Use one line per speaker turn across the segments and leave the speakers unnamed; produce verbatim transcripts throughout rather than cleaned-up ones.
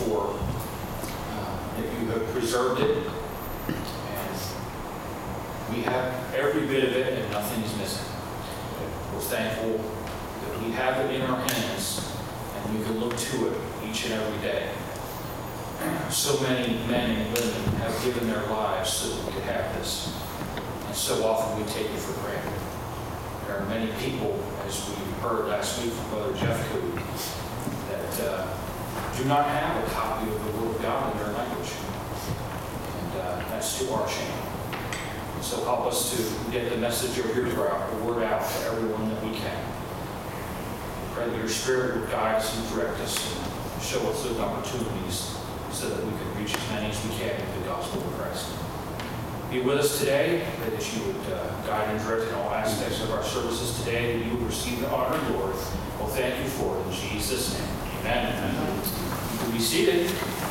for uh, that you have preserved it. And we have every bit of it and nothing is missing. We're thankful that we have it in our hands and we can look to it each and every day. So many men and women have given their lives so that we could have this. And so often we take it for granted. There are many people, as we heard last week from Brother Jeff Cody, that uh, do not have a copy of the Word of God in their language. And uh, that's to our shame. So help us to get the message of your word out to everyone that we can. Pray that your Spirit would guide us and direct us and show us those opportunities so that we can reach as many as we can with the gospel of Christ. Be with us today. Pray that you would uh, guide and direct in all aspects of our services today, that you would receive the honor and glory. Well, thank you for it in Jesus' name. Amen. Amen. You can be seated.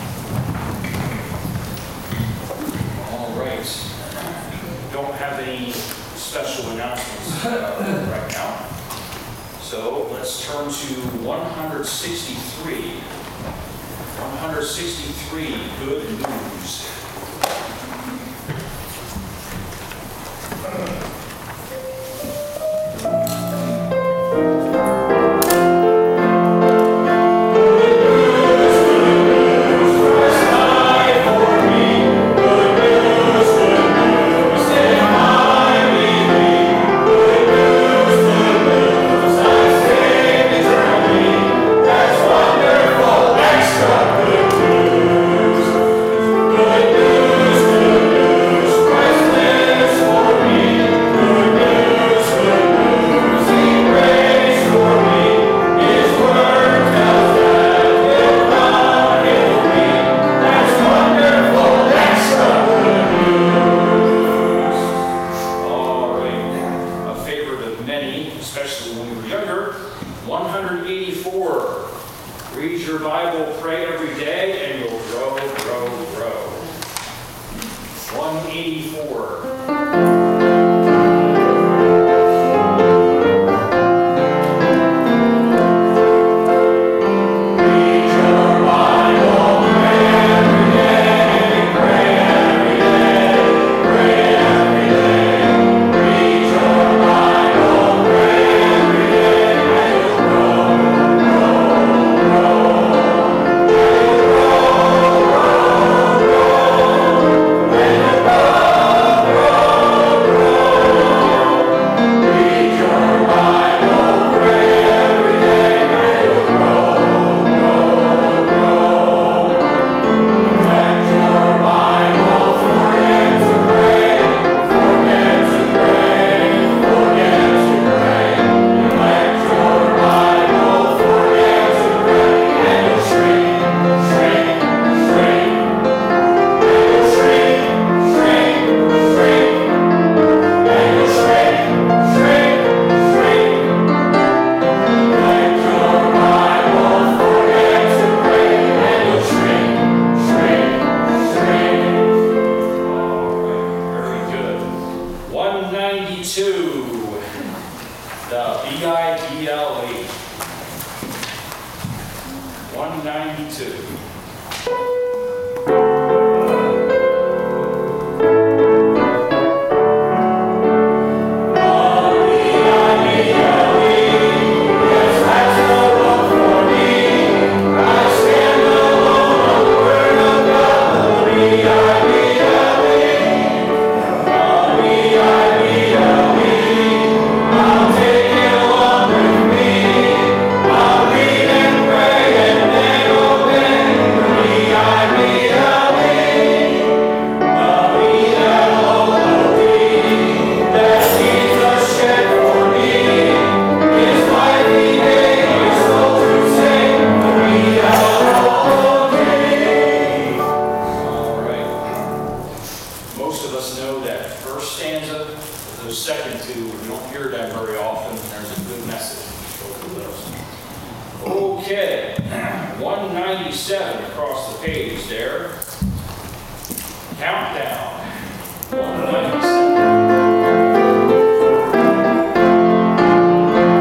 All right. Don't have any special announcements uh, right now. So let's turn to one sixty-three. one sixty-three, good news.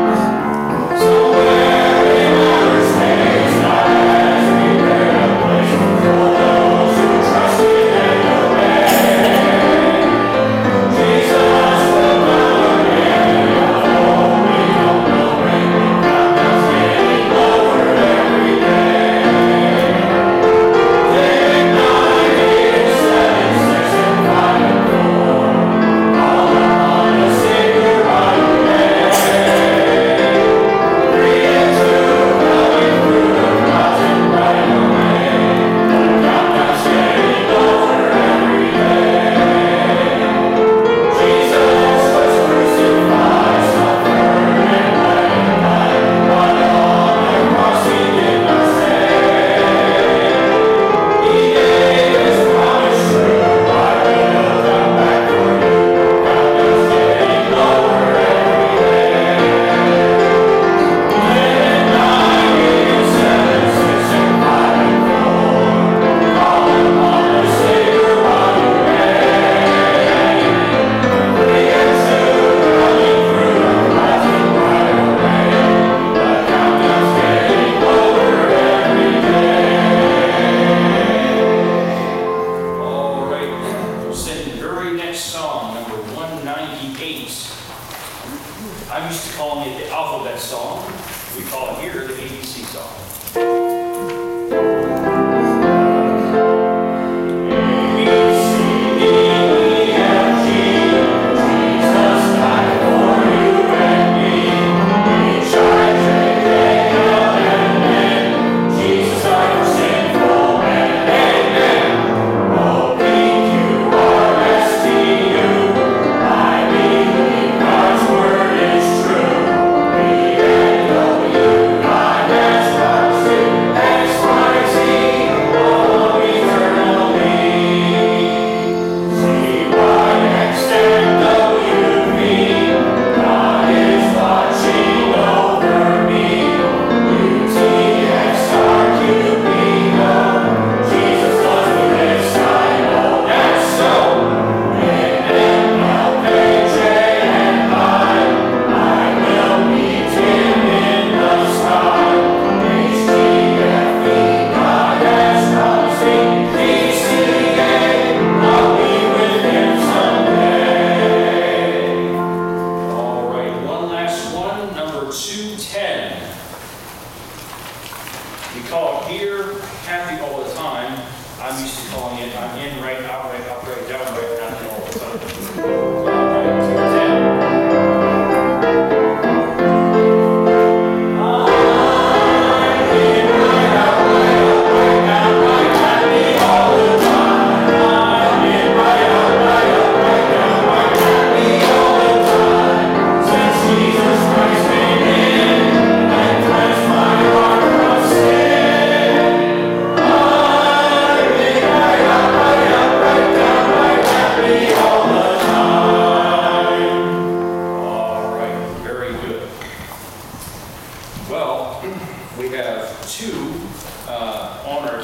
Somewhere in outer space, not as we bear a place.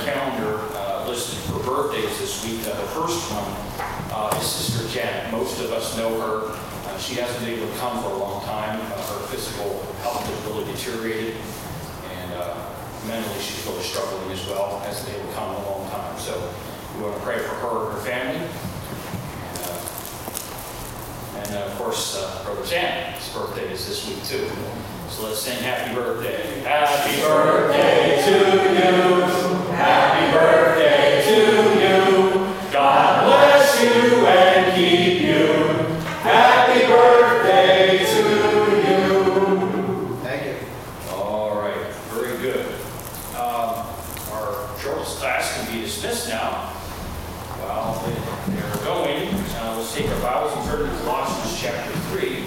calendar uh, listed for birthdays this week. Uh, the first one uh, is Sister Janet. Most of us know her. Uh, she hasn't been able to come for a long time. Uh, her physical health has really deteriorated, and uh, mentally she's really struggling as well. Hasn't been able to come in a long time. So we want to pray for her and her family. And, uh, and uh, of course, uh, Brother Sam's birthday is this week too. So let's sing happy birthday. Happy birthday to you. Happy birthday to you. God bless you and keep you. Happy birthday to you.
Thank you.
All right, very good. Um, our shortest class can be dismissed now. Well, they- they're going. Uh, let's take our Bibles and turn to Colossians chapter three.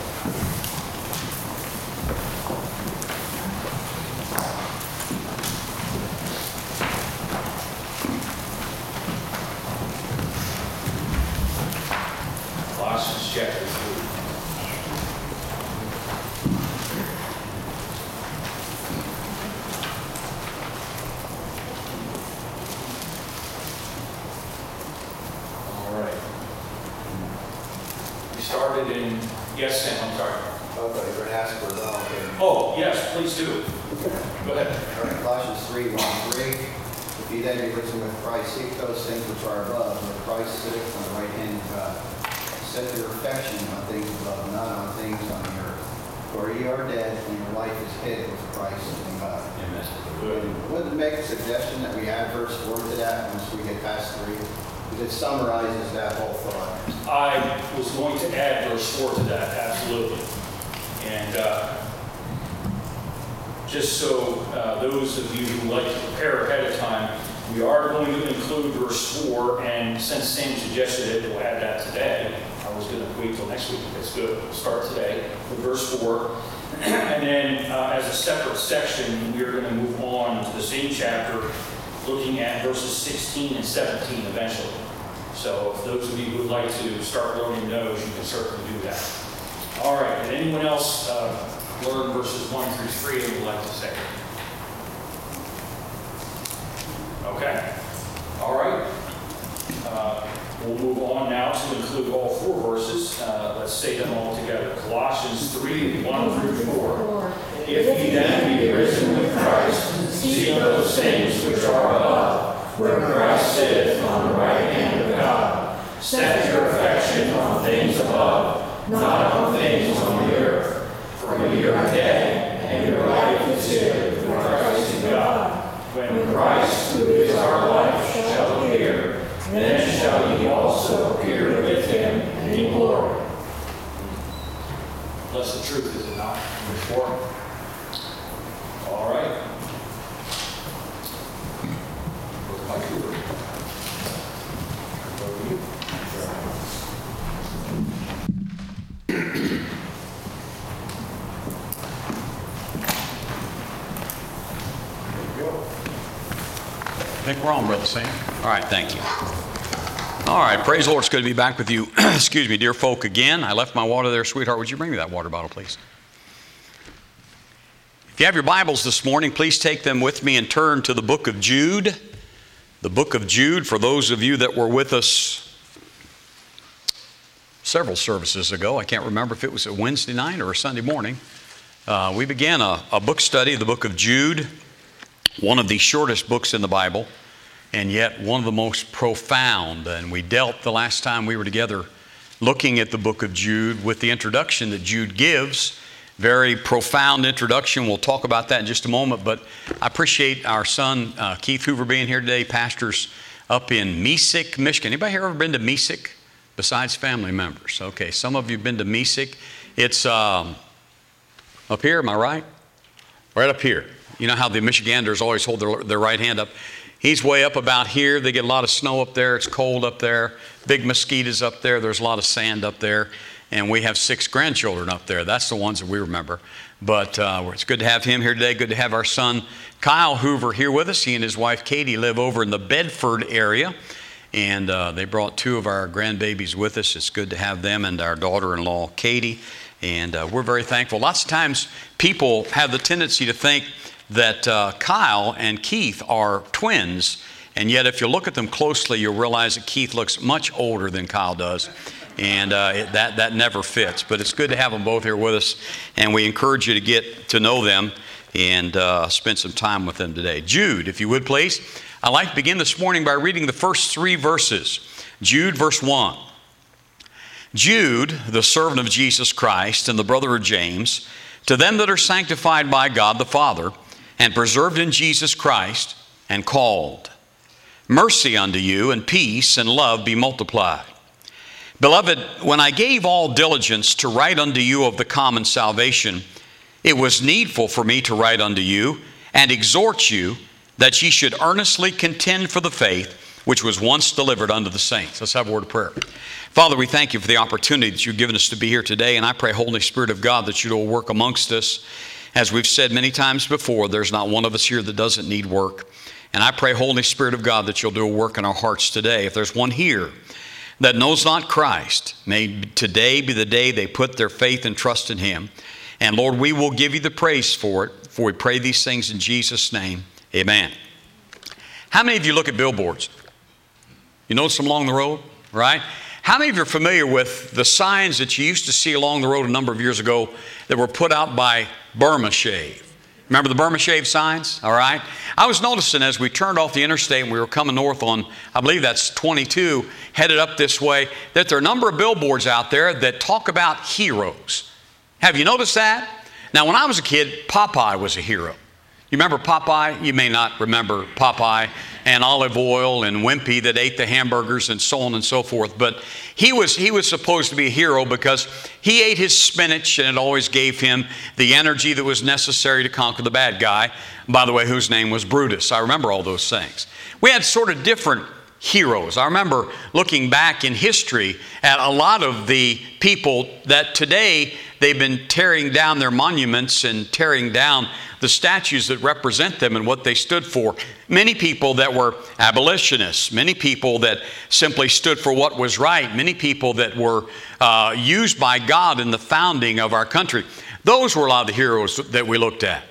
Colossians chapter three. All right. We started in, yes, Sam, I'm sorry.
Okay, you're going to ask for it all here.
Oh, yes, please do. Go ahead.
All right, Colossians three, one and three. If ye then be risen with Christ, seek those things which are above, where Christ sitteth on the right hand of God. Set your affection on things above, not on things on the earth. For ye are dead, and your life is hid with Christ in God.
Amen.
And would it make a suggestion that we add verse four to that once we get past three? Because it summarizes that whole thought.
I was going to add verse four to that, absolutely. And uh, just so uh, those of you who like to prepare ahead of time, we are going to include verse four, and since Sam suggested it, we'll add that today. I was going to wait till next week. That's good. We'll start today with verse four. And then uh, as a separate section, we are going to move on to the same chapter, looking at verses sixteen and seventeen eventually. So if those of you who would like to start learning those, you can certainly do that. All right. Did anyone else uh, learn verses one through three and would like to say? Okay. All right. Uh, we'll move on now to include all four verses. Uh, let's say them all together. Colossians three, one through four. If ye then be risen with Christ, seek those things which are above, where Christ sitteth on the right hand of God. Set your affection on things above, not on things on the earth. For ye are dead, and your life is hid with Christ in God. When Christ, who is our life, shall appear, then shall ye also appear with him in glory. Blessed truth, is it not? Verse four. All right. Brother Mike Hoover. Over to you.
I think we're on, Brother Sam. All right, thank you. All right, praise the Lord. It's good to be back with you. Excuse me, dear folk, again. I left my water there, sweetheart. Would you bring me that water bottle, please? If you have your Bibles this morning, please take them with me and turn to the book of Jude. The book of Jude, for those of you that were with us several services ago. I can't remember if it was a Wednesday night or a Sunday morning. Uh, we began a, a book study of the book of Jude, one of the shortest books in the Bible, and yet one of the most profound. And we dealt the last time we were together looking at the book of Jude with the introduction that Jude gives. Very profound introduction. We'll talk about that in just a moment, but I appreciate our son uh, Keith Hoover being here today. Pastors up in Mesick, Michigan. Anybody here ever been to Mesick besides family members? Okay, some of you have been to Mesick. It's um, up here, am I right? Right up here. You know how the Michiganders always hold their, their right hand up. He's way up about here. They get a lot of snow up there. It's cold up there. Big mosquitoes up there. There's a lot of sand up there. And we have six grandchildren up there. That's the ones that we remember. But uh, it's good to have him here today. Good to have our son Kyle Hoover here with us. He and his wife Katie live over in the Bedford area. And uh, they brought two of our grandbabies with us. It's good to have them and our daughter-in-law Katie. And uh, we're very thankful. Lots of times people have the tendency to think that uh, Kyle and Keith are twins. And yet, if you look at them closely, you'll realize that Keith looks much older than Kyle does. And uh, it, that, that never fits. But it's good to have them both here with us. And we encourage you to get to know them and uh, spend some time with them today. Jude, if you would please. I'd like to begin this morning by reading the first three verses. Jude, verse one. Jude, the servant of Jesus Christ and the brother of James, to them that are sanctified by God the Father and preserved in Jesus Christ and called. Mercy unto you and peace and love be multiplied. Beloved, when I gave all diligence to write unto you of the common salvation, it was needful for me to write unto you and exhort you that ye should earnestly contend for the faith which was once delivered unto the saints. Let's have a word of prayer. Father, we thank you for the opportunity that you've given us to be here today, and I pray, Holy Spirit of God, that you will work amongst us. As we've said many times before, there's not one of us here that doesn't need work. And I pray, Holy Spirit of God, that you'll do a work in our hearts today. If there's one here that knows not Christ, may today be the day they put their faith and trust in him. And Lord, we will give you the praise for it, for we pray these things in Jesus' name. Amen. How many of you look at billboards? You notice them along the road, right? How many of you are familiar with the signs that you used to see along the road a number of years ago that were put out by Burma Shave? Remember the Burma Shave signs? All right. I was noticing as we turned off the interstate and we were coming north on, I believe that's twenty-two, headed up this way, that there are a number of billboards out there that talk about heroes. Have you noticed that? Now, when I was a kid, Popeye was a hero. You remember Popeye? You may not remember Popeye and Olive Oyl and Wimpy that ate the hamburgers and so on and so forth. But he was, he was supposed to be a hero because he ate his spinach and it always gave him the energy that was necessary to conquer the bad guy, by the way, whose name was Brutus. I remember all those things. We had sort of different heroes. I remember looking back in history at a lot of the people that today they've been tearing down their monuments and tearing down the statues that represent them and what they stood for. Many people that were abolitionists, many people that simply stood for what was right, many people that were uh, used by God in the founding of our country. Those were a lot of the heroes that we looked at.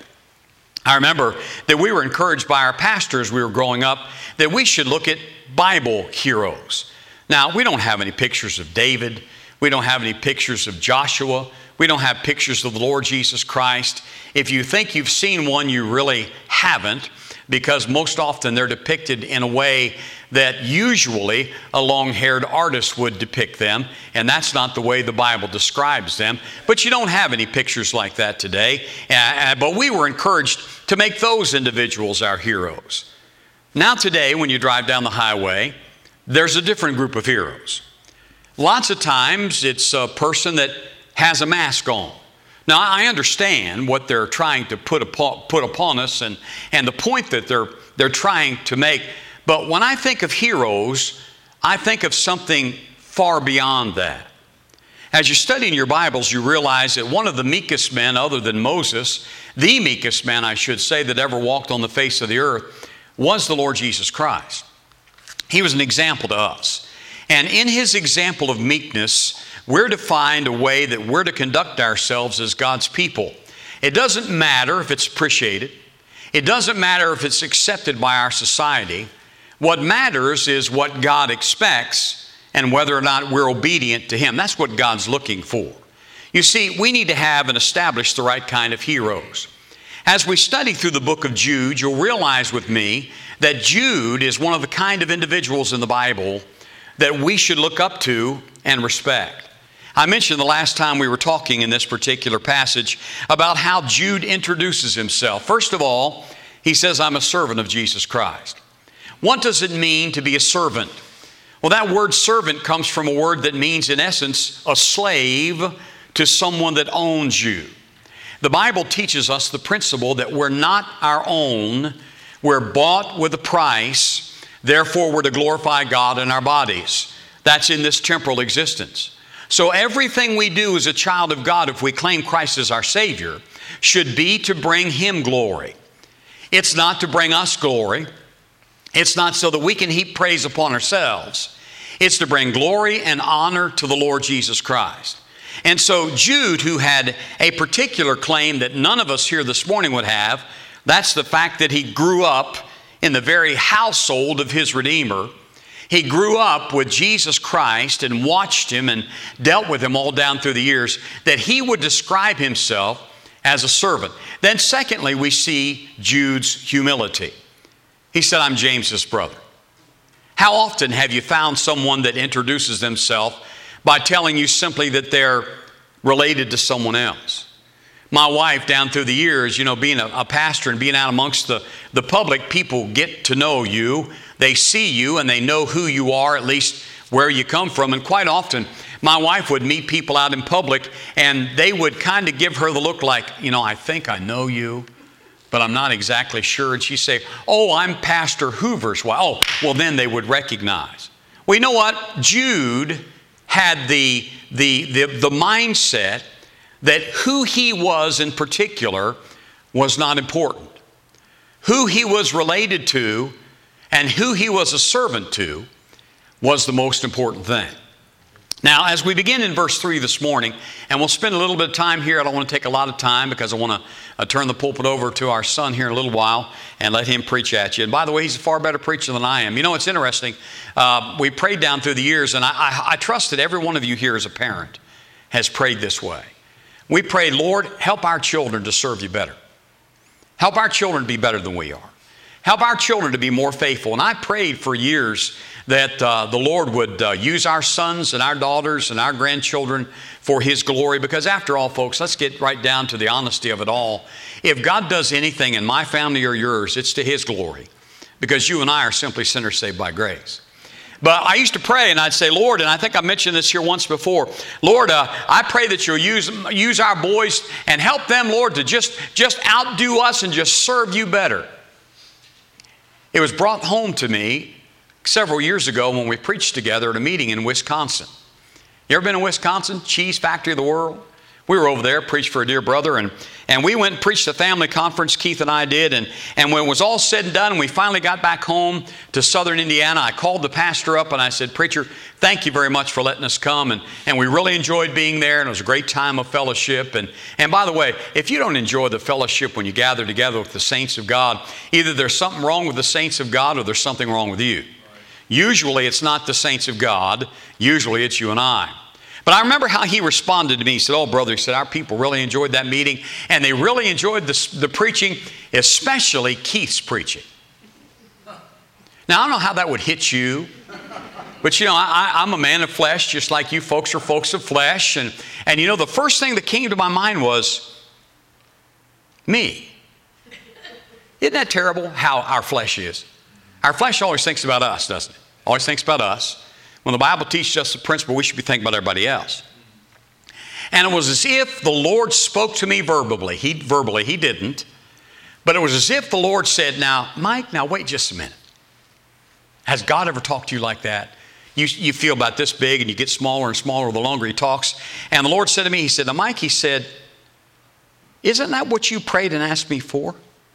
I remember that we were encouraged by our pastor as we were growing up that we should look at Bible heroes. Now, we don't have any pictures of David. We don't have any pictures of Joshua. We don't have pictures of the Lord Jesus Christ. If you think you've seen one, you really haven't, because most often they're depicted in a way that usually a long-haired artist would depict them, and that's not the way the Bible describes them. But you don't have any pictures like that today. Uh, but we were encouraged to make those individuals our heroes. Now today, when you drive down the highway, there's a different group of heroes. Lots of times it's a person that has a mask on. Now, I understand what they're trying to put upon, put upon us and, and the point that they're, they're trying to make. But when I think of heroes, I think of something far beyond that. As you study in your Bibles, you realize that one of the meekest men, other than Moses, the meekest man, I should say, that ever walked on the face of the earth, was the Lord Jesus Christ. He was an example to us. And in his example of meekness, we're to find a way that we're to conduct ourselves as God's people. It doesn't matter if it's appreciated. It doesn't matter if it's accepted by our society. What matters is what God expects and whether or not we're obedient to him. That's what God's looking for. You see, we need to have and establish the right kind of heroes. As we study through the book of Jude, you'll realize with me that Jude is one of the kind of individuals in the Bible that we should look up to and respect. I mentioned the last time we were talking in this particular passage about how Jude introduces himself. First of all, he says, I'm a servant of Jesus Christ. What does it mean to be a servant? Well, that word servant comes from a word that means, in essence, a slave to someone that owns you. The Bible teaches us the principle that we're not our own. We're bought with a price. Therefore, we're to glorify God in our bodies. That's in this temporal existence. So everything we do as a child of God, if we claim Christ as our Savior, should be to bring him glory. It's not to bring us glory. It's not so that we can heap praise upon ourselves. It's to bring glory and honor to the Lord Jesus Christ. And so Jude, who had a particular claim that none of us here this morning would have, That's the fact that he grew up in the very household of his Redeemer. He grew up with Jesus Christ and watched him and dealt with him all down through the years, that he would describe himself as a servant. Then secondly, we see Jude's humility. He said, I'm James's brother. How often have you found someone that introduces themselves by telling you simply that they're related to someone else? My wife, down through the years, you know, being a, a pastor and being out amongst the, the public, people get to know you. They see you and they know who you are, at least where you come from. And quite often, my wife would meet people out in public and they would kind of give her the look like, you know, I think I know you, but I'm not exactly sure. And she'd say, oh, I'm Pastor Hoover's wife. Oh, well, then they would recognize. Well, you know what? Jude had the, the, the, the mindset that who he was in particular was not important. Who he was related to and who he was a servant to was the most important thing. Now, as we begin in verse three this morning, and we'll spend a little bit of time here. I don't want to take a lot of time because I want to uh, turn the pulpit over to our son here in a little while and let him preach at you. And by the way, he's a far better preacher than I am. You know, it's interesting. Uh, we prayed down through the years, and I, I, I trust that every one of you here as a parent has prayed this way. We prayed, Lord, help our children to serve you better. Help our children to be better than we are. Help our children to be more faithful. And I prayed for years that uh, the Lord would uh, use our sons and our daughters and our grandchildren for His glory. Because after all, folks, let's get right down to the honesty of it all. If God does anything in my family or yours, it's to His glory. Because you and I are simply sinners saved by grace. But I used to pray and I'd say, Lord, and I think I mentioned this here once before, Lord, uh, I pray that you'll use, use our boys and help them, Lord, to just, just outdo us and just serve you better. It was brought home to me several years ago when we preached together at a meeting in Wisconsin. You ever been in Wisconsin? Cheese factory of the world? We were over there, preached for a dear brother, and, and we went and preached a family conference, Keith and I did, and, and when it was all said and done, and we finally got back home to southern Indiana, I called the pastor up and I said, Preacher, thank you very much for letting us come, and, and we really enjoyed being there, and it was a great time of fellowship. And, and by the way, if you don't enjoy the fellowship when you gather together with the saints of God, either there's something wrong with the saints of God or there's something wrong with you. Usually it's not the saints of God, usually it's you and I. But I remember how he responded to me. He said, oh, brother, he said, our people really enjoyed that meeting, and they really enjoyed the, the preaching, especially Keith's preaching. Now, I don't know how that would hit you, but, you know, I, I'm a man of flesh, just like you folks are folks of flesh. And, and, you know, the first thing that came to my mind was me. Isn't that terrible how our flesh is? Our flesh always thinks about us, doesn't it? Always thinks about us. When the Bible teaches us the principle, we should be thinking about everybody else. And it was as if the Lord spoke to me verbally. He, verbally, He didn't. But it was as if the Lord said, now, Mike, now wait just a minute. Has God ever talked to you like that? You, you feel about this big and you get smaller and smaller the longer He talks. And the Lord said to me, He said, now, Mike, He said, isn't that what you prayed and asked me for?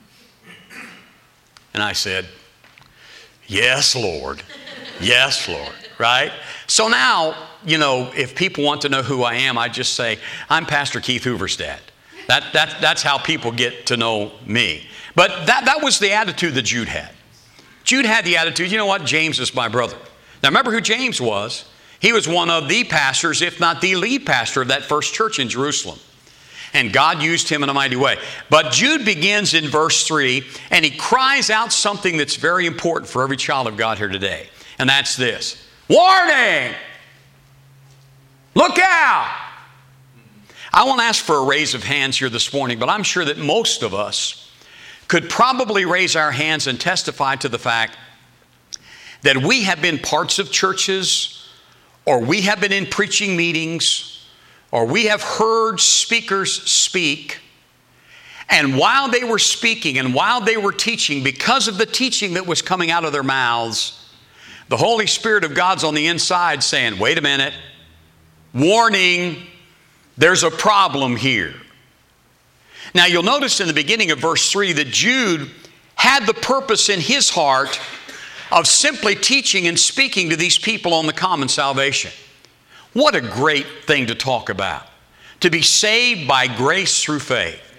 And I said, yes, Lord. Yes, Lord. Right? So now, you know, if people want to know who I am, I just say, I'm Pastor Keith Hoover's dad. That, that, that's how people get to know me. But that, that was the attitude that Jude had. Jude had the attitude, you know what, James is my brother. Now remember who James was. He was one of the pastors, if not the lead pastor of that first church in Jerusalem. And God used him in a mighty way. But Jude begins in verse three, and he cries out something that's very important for every child of God here today. And that's this. Warning! Look out! I won't ask for a raise of hands here this morning, but I'm sure that most of us could probably raise our hands and testify to the fact that we have been parts of churches, or we have been in preaching meetings, or we have heard speakers speak, and while they were speaking and while they were teaching, because of the teaching that was coming out of their mouths, the Holy Spirit of God's on the inside saying, wait a minute, warning, there's a problem here. Now you'll notice in the beginning of verse three that Jude had the purpose in his heart of simply teaching and speaking to these people on the common salvation. What a great thing to talk about. To be saved by grace through faith.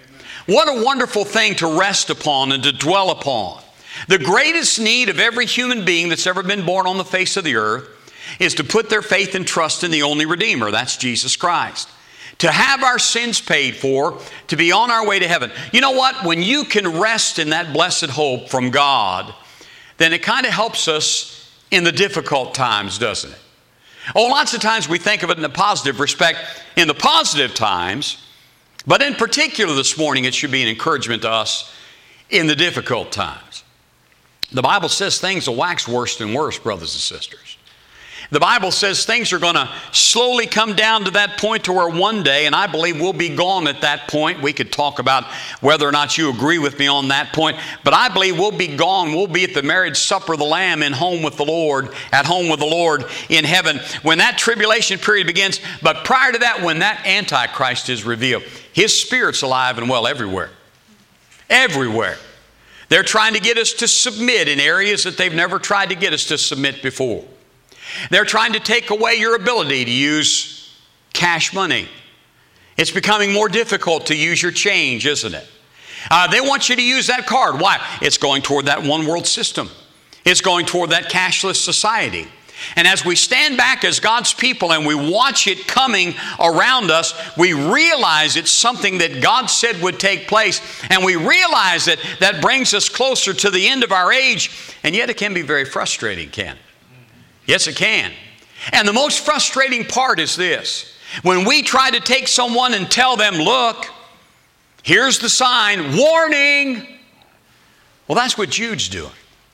What a wonderful thing to rest upon and to dwell upon. The greatest need of every human being that's ever been born on the face of the earth is to put their faith and trust in the only Redeemer. That's Jesus Christ. To have our sins paid for, to be on our way to heaven. You know what? When you can rest in that blessed hope from God, then it kind of helps us in the difficult times, doesn't it? Oh, lots of times we think of it in a positive respect, in the positive times, but in particular this morning it should be an encouragement to us in the difficult times. The Bible says things will wax worse and worse, brothers and sisters. The Bible says things are going to slowly come down to that point to where one day, and I believe we'll be gone at that point. We could talk about whether or not you agree with me on that point, but I believe we'll be gone. We'll be at the marriage supper of the Lamb in home with the Lord, at home with the Lord in heaven, when that tribulation period begins. But prior to that, when that Antichrist is revealed, his spirit's alive and well everywhere. Everywhere. They're trying to get us to submit in areas that they've never tried to get us to submit before. They're trying to take away your ability to use cash money. It's becoming more difficult to use your change, isn't it? Uh, they want you to use that card. Why? It's going toward that one world system. It's going toward that cashless society. And as we stand back as God's people and we watch it coming around us, we realize it's something that God said would take place. And we realize that that brings us closer to the end of our age. And yet it can be very frustrating, can't it? Yes, it can. And the most frustrating part is this. When we try to take someone and tell them, look, here's the sign, warning. Well, that's what Jude's doing.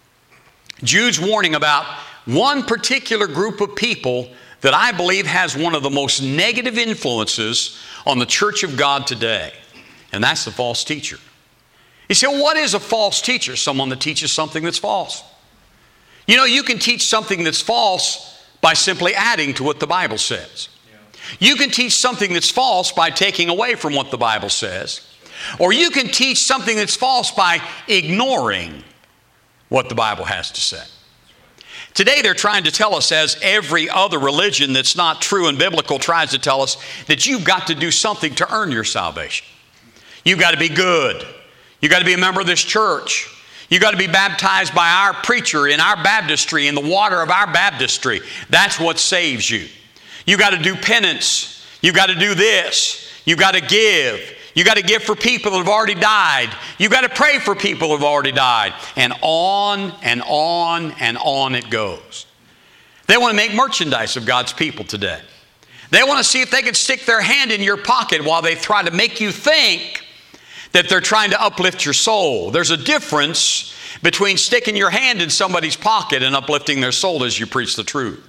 Jude's warning about one particular group of people that I believe has one of the most negative influences on the church of God today. And that's the false teacher. You say, well, what is a false teacher? Someone that teaches something that's false. You know, you can teach something that's false by simply adding to what the Bible says. You can teach something that's false by taking away from what the Bible says. Or you can teach something that's false by ignoring what the Bible has to say. Today they're trying to tell us, as every other religion that's not true and biblical tries to tell us, that you've got to do something to earn your salvation. You've got to be good. You've got to be a member of this church. You've got to be baptized by our preacher in our baptistry, in the water of our baptistry. That's what saves you. You've got to do penance. You've got to do this. You've got to give. You've got to give for people that have already died. You've got to pray for people who have already died. And on and on and on it goes. They want to make merchandise of God's people today. They want to see if they can stick their hand in your pocket while they try to make you think that they're trying to uplift your soul. There's a difference between sticking your hand in somebody's pocket and uplifting their soul as you preach the truth.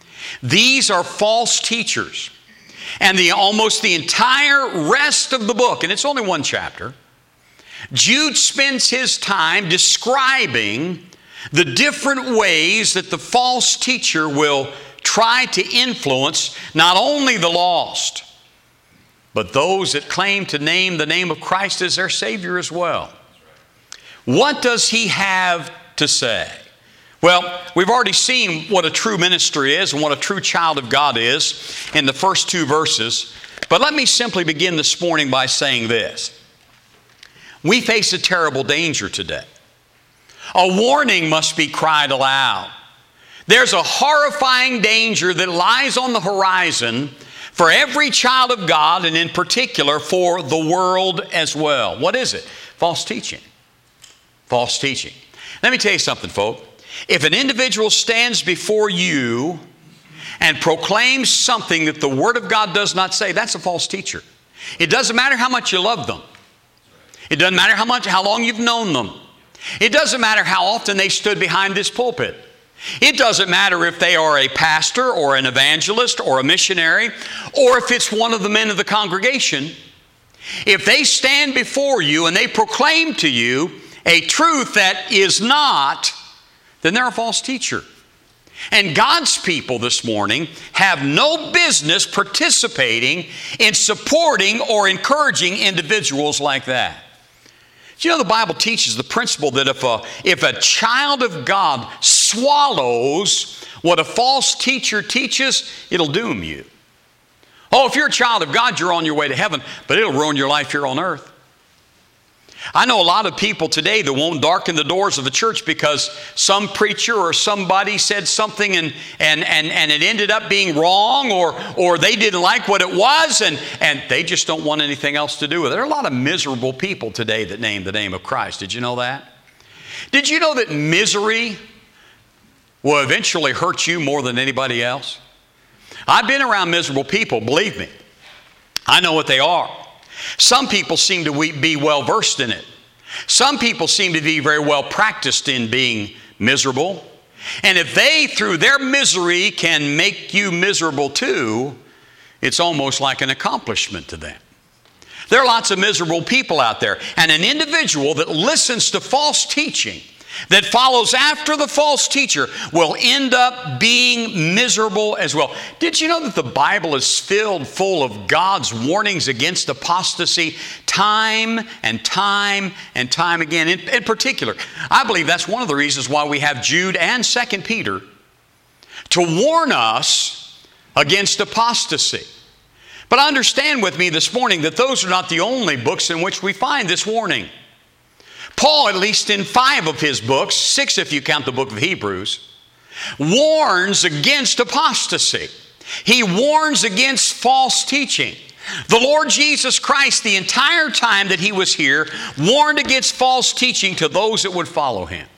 These are false teachers. And the almost the entire rest of the book, and it's only one chapter, Jude spends his time describing the different ways that the false teacher will try to influence not only the lost, but those that claim to name the name of Christ as their Savior as well. What does he have to say? Well, we've already seen what a true minister is and what a true child of God is in the first two verses. But let me simply begin this morning by saying this. We face a terrible danger today. A warning must be cried aloud. There's a horrifying danger that lies on the horizon for every child of God, and in particular for the world as well. What is it? False teaching. False teaching. Let me tell you something, folks. If an individual stands before you and proclaims something that the Word of God does not say, that's a false teacher. It doesn't matter how much you love them. It doesn't matter how much, how long you've known them. It doesn't matter how often they stood behind this pulpit. It doesn't matter if they are a pastor or an evangelist or a missionary, or if it's one of the men of the congregation. If they stand before you and they proclaim to you a truth that is not, then they're a false teacher. And God's people this morning have no business participating in supporting or encouraging individuals like that. You know, the Bible teaches the principle that if a, if a child of God swallows what a false teacher teaches, it'll doom you. Oh, if you're a child of God, you're on your way to heaven, but it'll ruin your life here on earth. I know a lot of people today that won't darken the doors of the church because some preacher or somebody said something and, and, and, and it ended up being wrong, or, or they didn't like what it was, and, and they just don't want anything else to do with it. There are a lot of miserable people today that name the name of Christ. Did you know that? Did you know that misery will eventually hurt you more than anybody else? I've been around miserable people, believe me. I know what they are. Some people seem to be well versed in it. Some people seem to be very well practiced in being miserable. And if they, through their misery, can make you miserable too, it's almost like an accomplishment to them. There are lots of miserable people out there. And an individual that listens to false teaching, that follows after the false teacher, will end up being miserable as well. Did you know that the Bible is filled full of God's warnings against apostasy time and time and time again? In, in particular, I believe that's one of the reasons why we have Jude and Second Peter to warn us against apostasy. But understand with me this morning that those are not the only books in which we find this warning. Paul, at least in five of his books, six if you count the book of Hebrews, warns against apostasy. He warns against false teaching. The Lord Jesus Christ, the entire time that he was here, warned against false teaching to those that would follow him.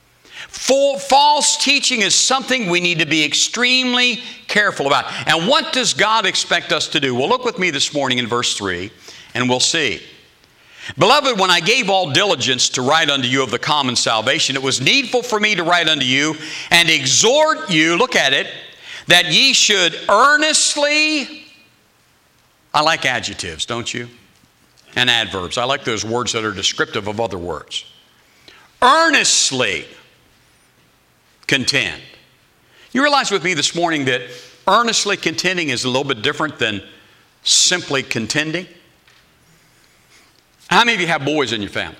For false teaching is something we need to be extremely careful about. And what does God expect us to do? Well, look with me this morning in verse three, and we'll see. Beloved, when I gave all diligence to write unto you of the common salvation, it was needful for me to write unto you and exhort you, look at it, that ye should earnestly, I like adjectives, don't you? And adverbs. I like those words that are descriptive of other words. Earnestly contend. You realize with me this morning that earnestly contending is a little bit different than simply contending? How many of you have boys in your family?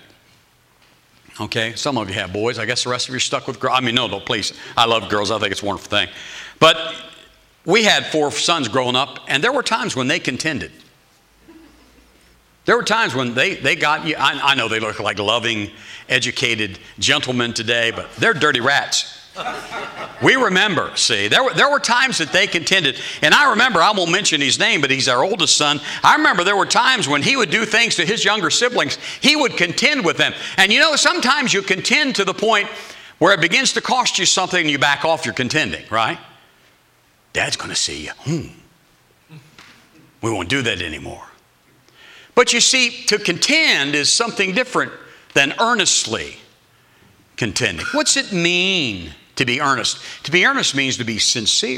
Okay, some of you have boys. I guess the rest of you are stuck with girls. I mean, no, no, please. I love girls. I think it's a wonderful thing. But we had four sons growing up, and there were times when they contended. There were times when they, they got you. I, I know they look like loving, educated gentlemen today, but they're dirty rats. We remember, see, there were, there were times that they contended. And I remember, I won't mention his name, but he's our oldest son. I remember there were times when he would do things to his younger siblings. He would contend with them. And you know, sometimes you contend to the point where it begins to cost you something and you back off your contending, right? Dad's going to see you. Hmm. We won't do that anymore. But you see, to contend is something different than earnestly contending. What's it mean to be earnest? To be earnest means to be sincere.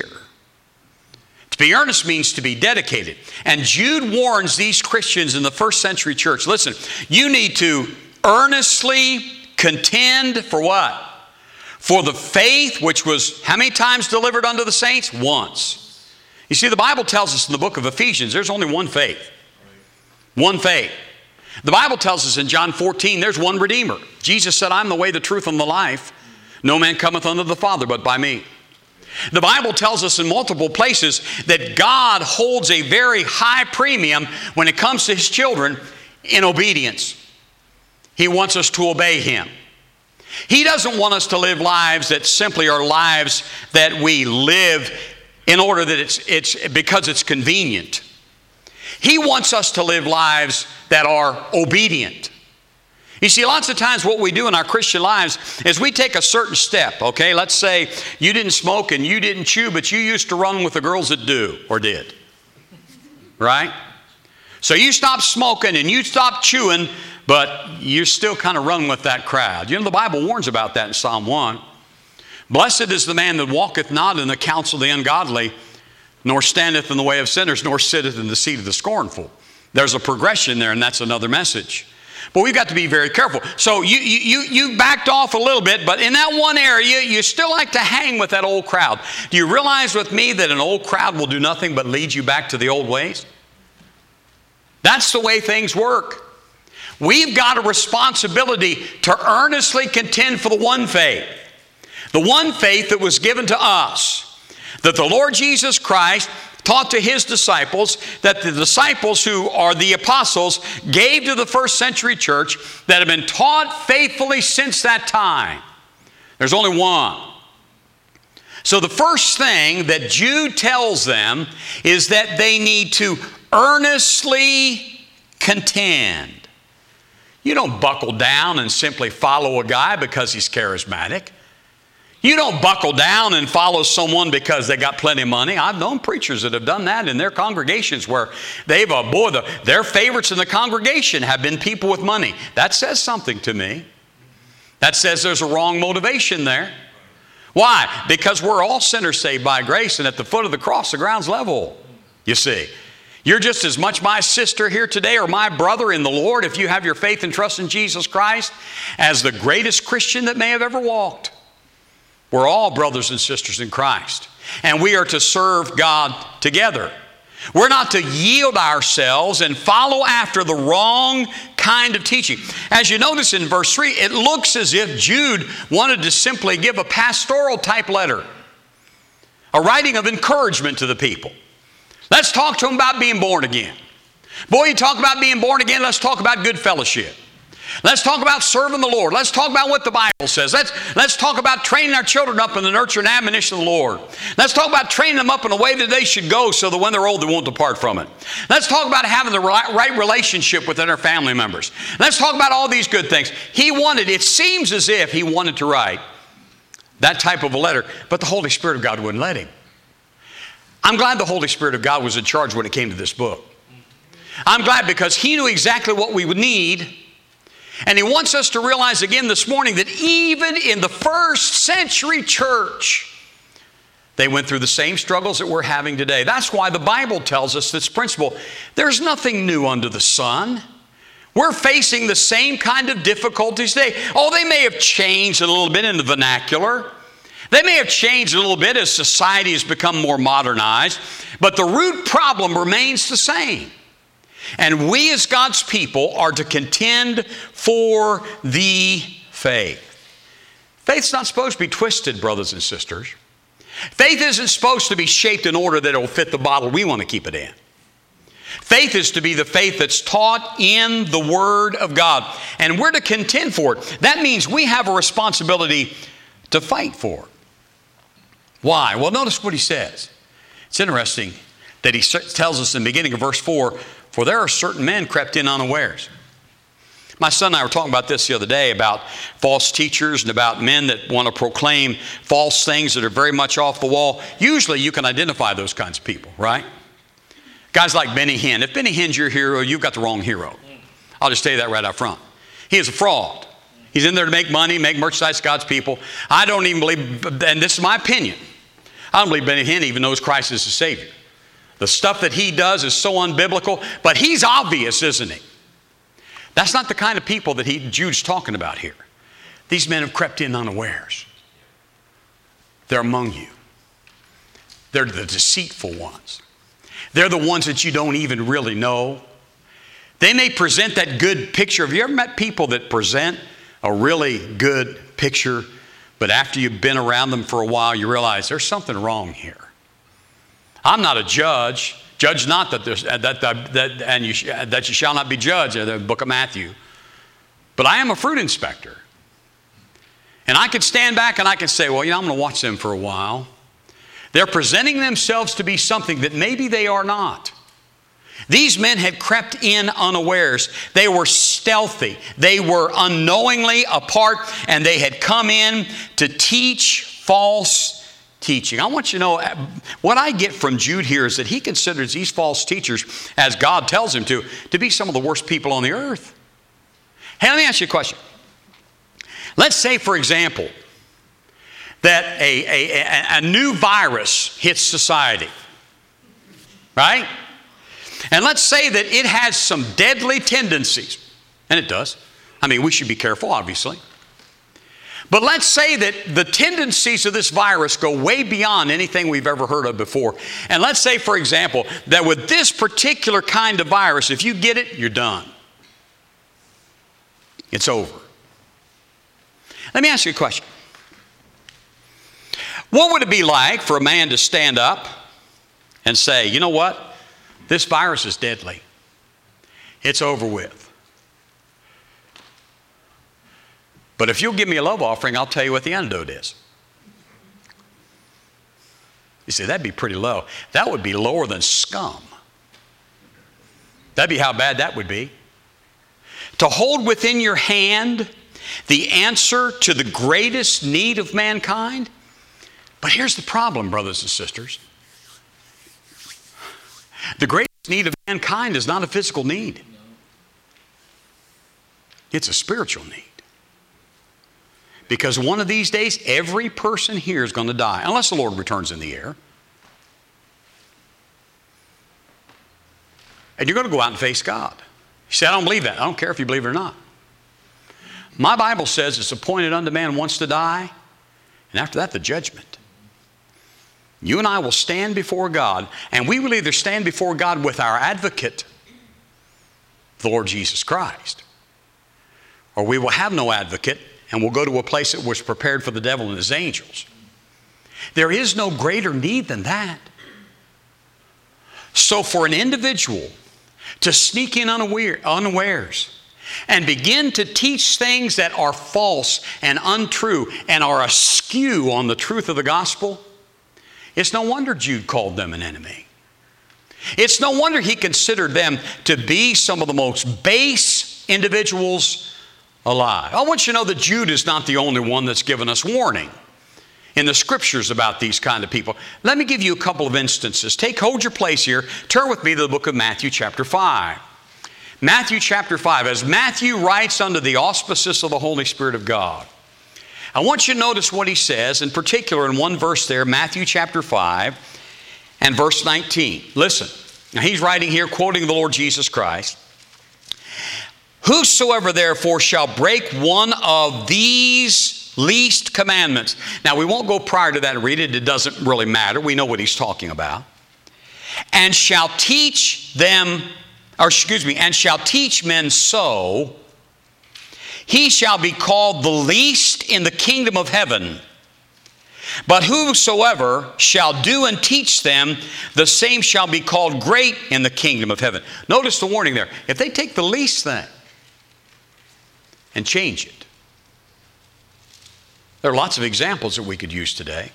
To be earnest means to be dedicated. And Jude warns these Christians in the first century church, listen, you need to earnestly contend for what? For the faith which was how many times delivered unto the saints? Once. You see, the Bible tells us in the book of Ephesians, there's only one faith. One faith. The Bible tells us in John fourteen, there's one Redeemer. Jesus said, I'm the way, the truth, and the life. No man cometh unto the Father but by me. The Bible tells us in multiple places that God holds a very high premium when it comes to his children in obedience. He wants us to obey him. He doesn't want us to live lives that simply are lives that we live in order that it's, it's because it's convenient. He wants us to live lives that are obedient. You see, lots of times what we do in our Christian lives is we take a certain step, okay? Let's say you didn't smoke and you didn't chew, but you used to run with the girls that do or did, right? So you stopped smoking and you stopped chewing, but you still kind of run with that crowd. You know, the Bible warns about that in Psalm one. Blessed is the man that walketh not in the counsel of the ungodly, nor standeth in the way of sinners, nor sitteth in the seat of the scornful. There's a progression there, and that's another message. But we've got to be very careful. So you, you, you backed off a little bit, but in that one area, you still like to hang with that old crowd. Do you realize with me that an old crowd will do nothing but lead you back to the old ways? That's the way things work. We've got a responsibility to earnestly contend for the one faith. The one faith that was given to us. That the Lord Jesus Christ taught to his disciples that the disciples who are the apostles gave to the first century church that have been taught faithfully since that time. There's only one. So the first thing that Jude tells them is that they need to earnestly contend. You don't buckle down and simply follow a guy because he's charismatic. You don't buckle down and follow someone because they got plenty of money. I've known preachers that have done that in their congregations where they've, uh, boy, the, their favorites in the congregation have been people with money. That says something to me. That says there's a wrong motivation there. Why? Because we're all sinners saved by grace, and at the foot of the cross, the ground's level, you see. You're just as much my sister here today or my brother in the Lord if you have your faith and trust in Jesus Christ as the greatest Christian that may have ever walked. We're all brothers and sisters in Christ, and we are to serve God together. We're not to yield ourselves and follow after the wrong kind of teaching. As you notice in verse three, it looks as if Jude wanted to simply give a pastoral type letter, a writing of encouragement to the people. Let's talk to them about being born again. Boy, you talk about being born again, let's talk about good fellowship. Let's talk about serving the Lord. Let's talk about what the Bible says. Let's, let's talk about training our children up in the nurture and admonition of the Lord. Let's talk about training them up in a way that they should go so that when they're old, they won't depart from it. Let's talk about having the right, right relationship within our family members. Let's talk about all these good things. He wanted, it seems as if he wanted to write that type of a letter, but the Holy Spirit of God wouldn't let him. I'm glad the Holy Spirit of God was in charge when it came to this book. I'm glad because he knew exactly what we would need. And he wants us to realize again this morning that even in the first century church, they went through the same struggles that we're having today. That's why the Bible tells us this principle. There's nothing new under the sun. We're facing the same kind of difficulties today. Oh, they may have changed a little bit in the vernacular. They may have changed a little bit as society has become more modernized, but the root problem remains the same. And we as God's people are to contend for the faith. Faith's not supposed to be twisted, brothers and sisters. Faith isn't supposed to be shaped in order that it will fit the bottle we want to keep it in. Faith is to be the faith that's taught in the Word of God. And we're to contend for it. That means we have a responsibility to fight for it. Why? Well, notice what he says. It's interesting that he tells us in the beginning of verse four, for there are certain men crept in unawares. My son and I were talking about this the other day, about false teachers and about men that want to proclaim false things that are very much off the wall. Usually you can identify those kinds of people, right? Guys like Benny Hinn. If Benny Hinn's your hero, you've got the wrong hero. I'll just tell you that right out front. He is a fraud. He's in there to make money, make merchandise to God's people. I don't even believe, and this is my opinion, I don't believe Benny Hinn even knows Christ is his Savior. The stuff that he does is so unbiblical, but he's obvious, isn't he? That's not the kind of people that he, Jude's talking about here. These men have crept in unawares. They're among you. They're the deceitful ones. They're the ones that you don't even really know. They may present that good picture. Have you ever met people that present a really good picture, but after you've been around them for a while, you realize there's something wrong here? I'm not a judge. Judge not that there's that that, that and you sh- that you shall not be judged in the book of Matthew. But I am a fruit inspector, and I could stand back and I could say, well, you know, I'm going to watch them for a while. They're presenting themselves to be something that maybe they are not. These men had crept in unawares. They were stealthy. They were unknowingly apart, and they had come in to teach false teaching. I want you to know, what I get from Jude here is that he considers these false teachers, as God tells him to, to be some of the worst people on the earth. Hey, let me ask you a question. Let's say, for example, that a, a, a new virus hits society, right? And let's say that it has some deadly tendencies, and it does. I mean, we should be careful, obviously. But let's say that the tendencies of this virus go way beyond anything we've ever heard of before. And let's say, for example, that with this particular kind of virus, if you get it, you're done. It's over. Let me ask you a question. What would it be like for a man to stand up and say, you know what? This virus is deadly. It's over with. But if you'll give me a love offering, I'll tell you what the antidote is. You say, that'd be pretty low. That would be lower than scum. That'd be how bad that would be. To hold within your hand the answer to the greatest need of mankind. But here's the problem, brothers and sisters. The greatest need of mankind is not a physical need. It's a spiritual need. Because one of these days, every person here is going to die, unless the Lord returns in the air. And you're going to go out and face God. You say, I don't believe that. I don't care if you believe it or not. My Bible says it's appointed unto man once to die, and after that, the judgment. You and I will stand before God, and we will either stand before God with our advocate, the Lord Jesus Christ, or we will have no advocate, and we'll go to a place that was prepared for the devil and his angels. There is no greater need than that. So for an individual to sneak in unaware, unawares and begin to teach things that are false and untrue and are askew on the truth of the gospel, it's no wonder Jude called them an enemy. It's no wonder he considered them to be some of the most base individuals alive. I want you to know that Jude is not the only one that's given us warning in the scriptures about these kind of people. Let me give you a couple of instances. Take, hold your place here. Turn with me to the book of Matthew chapter five. Matthew chapter five, as Matthew writes under the auspices of the Holy Spirit of God. I want you to notice what he says, in particular in one verse there, Matthew chapter five and verse nineteen. Listen, now he's writing here, quoting the Lord Jesus Christ. Whosoever therefore shall break one of these least commandments. Now we won't go prior to that and read it. It doesn't really matter. We know what he's talking about. And shall teach them, or excuse me, and shall teach men so, he shall be called the least in the kingdom of heaven. But whosoever shall do and teach them, the same shall be called great in the kingdom of heaven. Notice the warning there. If they take the least thing and change it. There are lots of examples that we could use today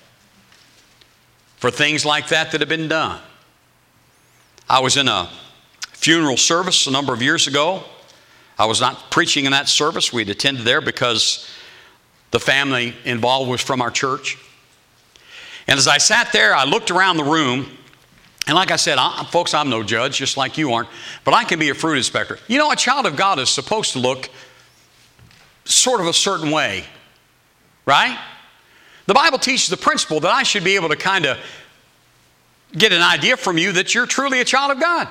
for things like that that have been done. I was in a funeral service a number of years ago. I was not preaching in that service. We'd attended there because the family involved was from our church. And as I sat there, I looked around the room. And like I said, I, folks, I'm no judge, just like you aren't. But I can be a fruit inspector. You know, a child of God is supposed to look sort of a certain way, right? The Bible teaches the principle that I should be able to kind of get an idea from you that you're truly a child of God.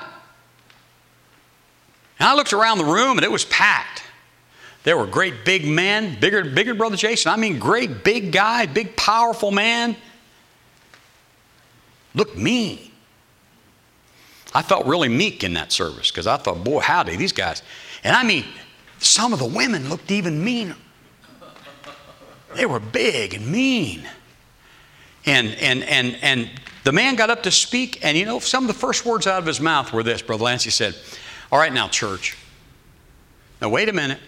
And I looked around the room and it was packed. There were great big men, bigger, bigger than Brother Jason. I mean, great big guy, big powerful man. Looked mean. I felt really meek in that service because I thought, boy, howdy, these guys. And I mean, some of the women looked even meaner. They were big and mean. And, and, and, and the man got up to speak, and you know, some of the first words out of his mouth were this, Brother Lance. He said, all right now, church. Now, wait a minute.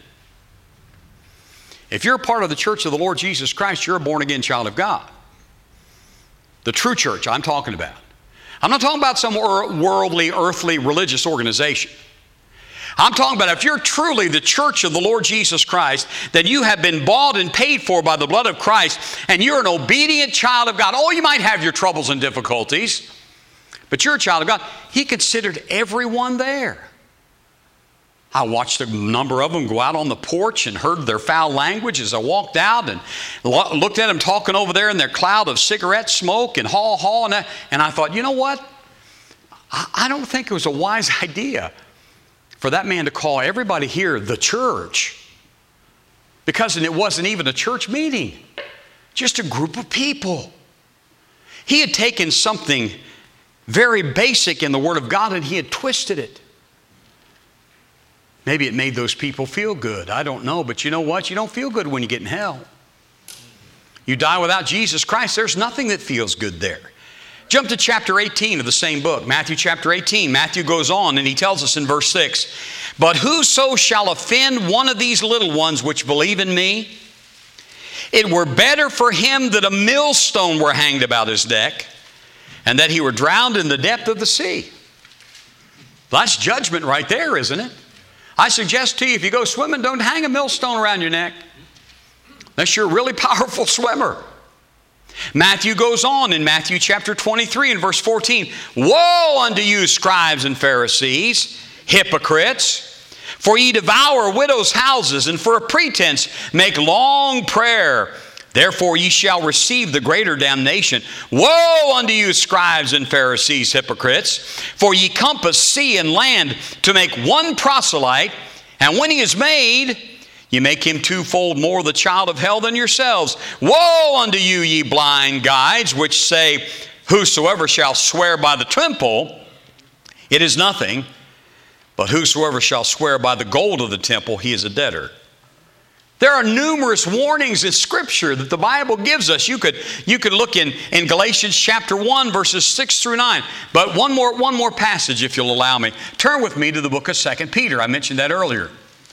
If you're a part of the church of the Lord Jesus Christ, you're a born-again child of God. The true church I'm talking about. I'm not talking about some worldly, earthly, religious organization. I'm talking about if you're truly the church of the Lord Jesus Christ, then you have been bought and paid for by the blood of Christ, and you're an obedient child of God. Oh, you might have your troubles and difficulties, but you're a child of God. He considered everyone there. I watched a number of them go out on the porch and heard their foul language as I walked out and looked at them talking over there in their cloud of cigarette smoke and haw haw. And I, and I thought, you know what? I, I don't think it was a wise idea for that man to call everybody here the church, because it wasn't even a church meeting, just a group of people. He had taken something very basic in the Word of God and he had twisted it. Maybe it made those people feel good. I don't know. But you know what? You don't feel good when you get in hell. You die without Jesus Christ, there's nothing that feels good there. Jump to chapter eighteen of the same book, Matthew chapter eighteen. Matthew goes on and he tells us in verse six, "But whoso shall offend one of these little ones which believe in me, it were better for him that a millstone were hanged about his neck, and that he were drowned in the depth of the sea." That's judgment right there, isn't it? I suggest to you, if you go swimming, don't hang a millstone around your neck, unless you're a really powerful swimmer. Matthew goes on in Matthew chapter twenty-three and verse fourteen, "Woe unto you, scribes and Pharisees, hypocrites! For ye devour widows' houses, and for a pretense make long prayer. Therefore ye shall receive the greater damnation. Woe unto you, scribes and Pharisees, hypocrites! For ye compass sea and land to make one proselyte, and when he is made, ye make him twofold more the child of hell than yourselves. Woe unto you, ye blind guides, which say, Whosoever shall swear by the temple, it is nothing. But whosoever shall swear by the gold of the temple, he is a debtor." There are numerous warnings in Scripture that the Bible gives us. You could, you could look in, in Galatians chapter one, verses six through nine. But one more, one more passage, if you'll allow me. Turn with me to the book of Second Peter. I mentioned that earlier.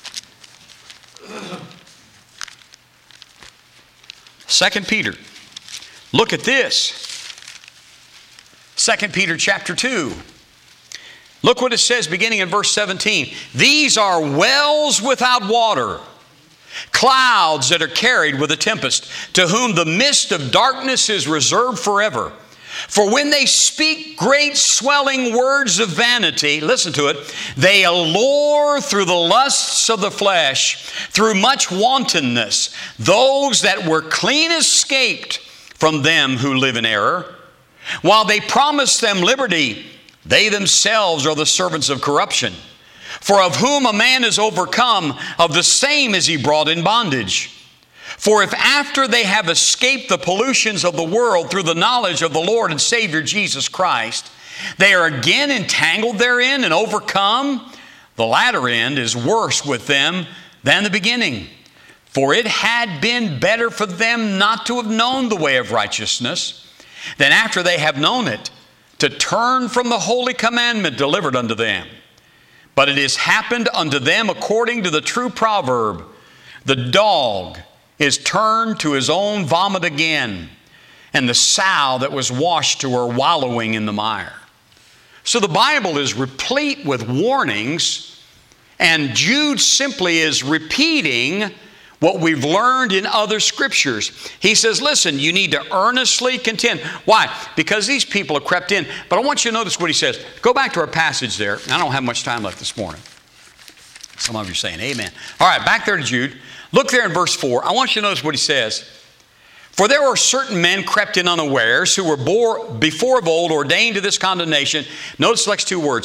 Second Peter. Look at this. Second Peter chapter two. Look what it says beginning in verse seventeen. "These are wells without water, clouds that are carried with a tempest, to whom the mist of darkness is reserved forever. For when they speak great swelling words of vanity," listen to it, "they allure through the lusts of the flesh, through much wantonness, those that were clean escaped from them who live in error. While they promise them liberty, they themselves are the servants of corruption. For of whom a man is overcome, of the same is he brought in bondage. For if after they have escaped the pollutions of the world through the knowledge of the Lord and Savior Jesus Christ, they are again entangled therein and overcome, the latter end is worse with them than the beginning. For it had been better for them not to have known the way of righteousness, than after they have known it, to turn from the holy commandment delivered unto them. But it has happened unto them according to the true proverb, the dog is turned to his own vomit again, and the sow that was washed to her wallowing in the mire." So the Bible is replete with warnings, and Jude simply is repeating what we've learned in other scriptures. He says, listen, you need to earnestly contend. Why? Because these people have crept in. But I want you to notice what he says. Go back to our passage there. I don't have much time left this morning. Some of you are saying amen. All right, back there to Jude. Look there in verse four. I want you to notice what he says. "For there were certain men crept in unawares, who were bore, before of old ordained to this condemnation." Notice the next two words.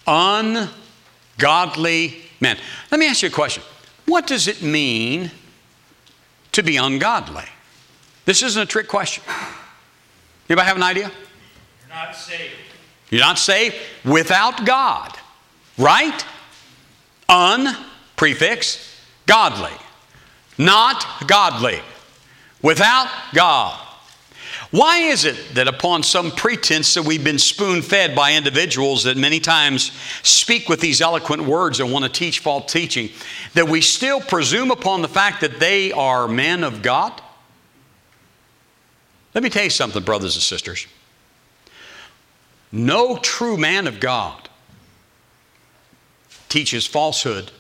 Ungodly men. Let me ask you a question. What does it mean to be ungodly? This isn't a trick question. Anybody have an idea?
You're not saved.
You're not saved without God. Right? Un, prefix, godly. Not godly. Without God. Why is it that upon some pretense that we've been spoon-fed by individuals that many times speak with these eloquent words and want to teach false teaching, that we still presume upon the fact that they are men of God? Let me tell you something, brothers and sisters. No true man of God teaches falsehood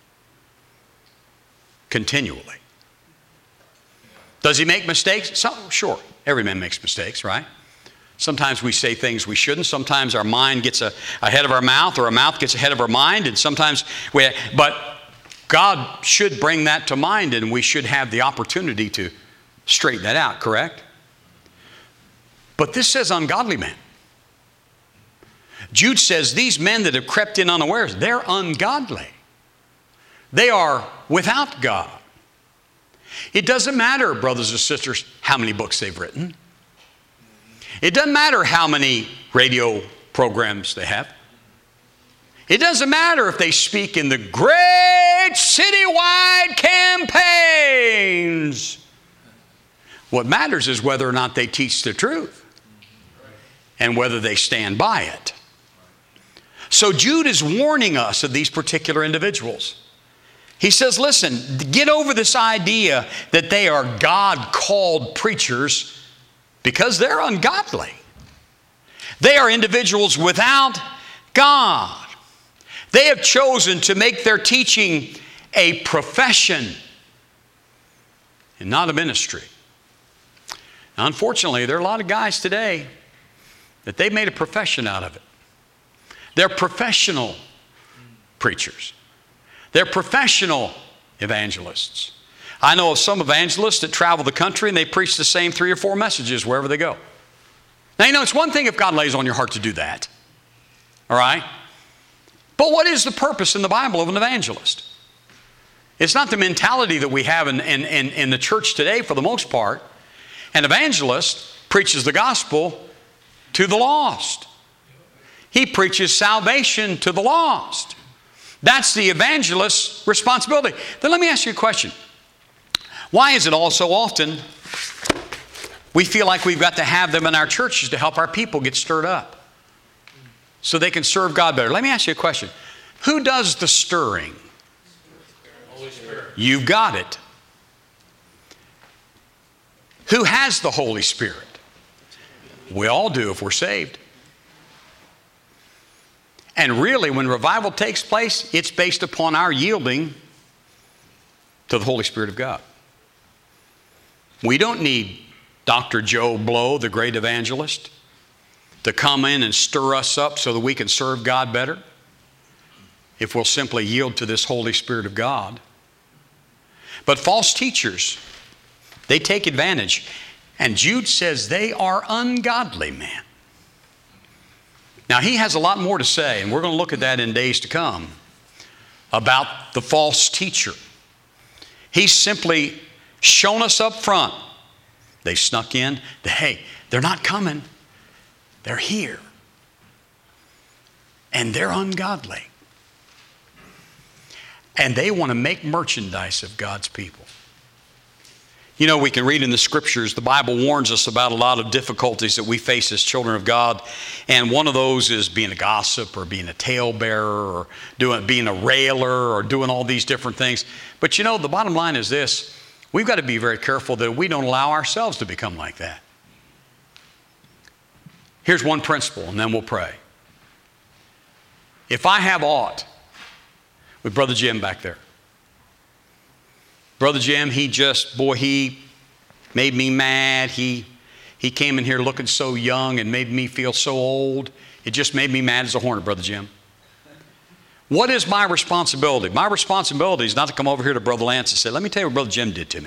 continually. Does he make mistakes? So, sure. Every man makes mistakes, right? Sometimes we say things we shouldn't. Sometimes our mind gets a, ahead of our mouth, or our mouth gets ahead of our mind. And sometimes we, but God should bring that to mind, and we should have the opportunity to straighten that out, correct? But this says ungodly men. Jude says these men that have crept in unawares, they're ungodly. They are without God. It doesn't matter, brothers and sisters, how many books they've written. It doesn't matter how many radio programs they have. It doesn't matter if they speak in the great citywide campaigns. What matters is whether or not they teach the truth. and whether they stand by it. So Jude is warning us of these particular individuals. He says, listen, get over this idea that they are God-called preachers because they're ungodly. They are individuals without God. They have chosen to make their teaching a profession and not a ministry. Now, unfortunately, there are a lot of guys today that they've made a profession out of it. They're professional preachers. They're professional evangelists. I know of some evangelists that travel the country and they preach the same three or four messages wherever they go. Now, you know, it's one thing if God lays on your heart to do that. All right? But what is the purpose in the Bible of an evangelist? It's not the mentality that we have in, in, in, in the church today for the most part. An evangelist preaches the gospel to the lost. He preaches salvation to the lost. That's the evangelist's responsibility. Then let me ask you a question. Why is it all so often we feel like we've got to have them in our churches to help our people get stirred up so they can serve God better? Let me ask you a question. Who does the stirring?
Holy Spirit.
You've got it. Who has the Holy Spirit? We all do if we're saved. And really, when revival takes place, it's based upon our yielding to the Holy Spirit of God. We don't need Doctor Joe Blow, the great evangelist, to come in and stir us up so that we can serve God better if we'll simply yield to this Holy Spirit of God. But false teachers, they take advantage. And Jude says they are ungodly men. Now, he has a lot more to say, and we're going to look at that in days to come, about the false teacher. He's simply shown us up front. They snuck in. That, hey, they're not coming. They're here. And they're ungodly. And they want to make merchandise of God's people. You know, we can read in the Scriptures, the Bible warns us about a lot of difficulties that we face as children of God. And one of those is being a gossip or being a talebearer or doing, being a railer or doing all these different things. But you know, the bottom line is this. We've got to be very careful that we don't allow ourselves to become like that. Here's one principle, and then we'll pray. If I have aught with Brother Jim back there, Brother Jim, he just, boy, he made me mad. He, he came in here looking so young and made me feel so old. It just made me mad as a hornet, Brother Jim. What is my responsibility? My responsibility is not to come over here to Brother Lance and say, let me tell you what Brother Jim did to me.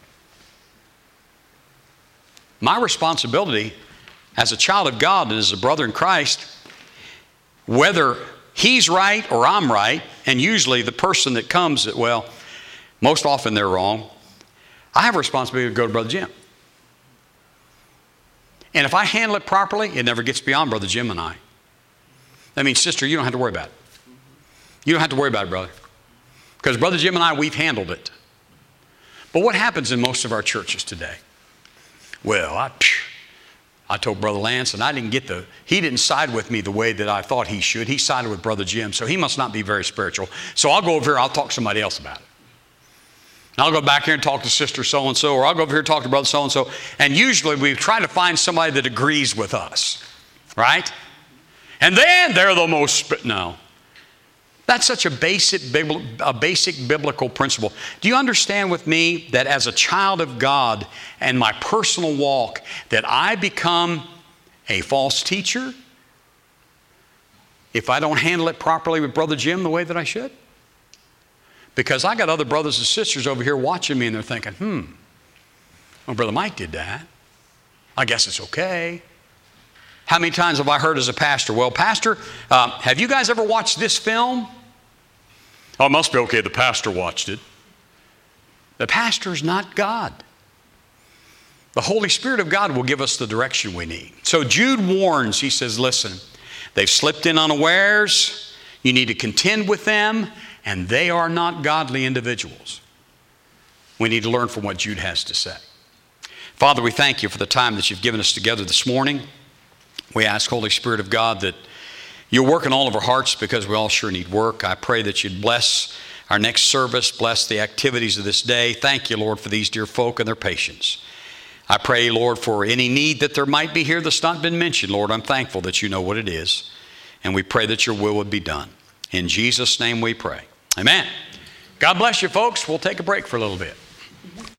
My responsibility as a child of God and as a brother in Christ, whether he's right or I'm right, and usually the person that comes, well, most often they're wrong. I have a responsibility to go to Brother Jim. And if I handle it properly, it never gets beyond Brother Jim and I. That means, sister, you don't have to worry about it. You don't have to worry about it, brother. Because Brother Jim and I, we've handled it. But what happens in most of our churches today? Well, I, I told Brother Lance, and I didn't get the, he didn't side with me the way that I thought he should. He sided with Brother Jim, so he must not be very spiritual. So I'll go over here, I'll talk to somebody else about it. I'll go back here and talk to sister so-and-so, or I'll go over here and talk to brother so-and-so. And usually we try to find somebody that agrees with us, right? And then they're the most, no. That's such a basic, a basic biblical principle. Do you understand with me that as a child of God and my personal walk, that I become a false teacher if I don't handle it properly with Brother Jim the way that I should? Because I got other brothers and sisters over here watching me and they're thinking, hmm, well, Brother Mike did that. I guess it's okay. How many times have I heard as a pastor, well, Pastor, uh, have you guys ever watched this film? Oh, it must be okay. The pastor watched it. The pastor's not God. The Holy Spirit of God will give us the direction we need. So Jude warns, he says, listen, they've slipped in unawares. You need to contend with them. And they are not godly individuals. We need to learn from what Jude has to say. Father, we thank you for the time that you've given us together this morning. We ask, Holy Spirit of God, that you'll work in all of our hearts because we all sure need work. I pray that you'd bless our next service, bless the activities of this day. Thank you, Lord, for these dear folk and their patience. I pray, Lord, for any need that there might be here that's not been mentioned. Lord, I'm thankful that you know what it is. And we pray that your will would be done. In Jesus' name we pray. Amen. God bless you, folks. We'll take a break for a little bit.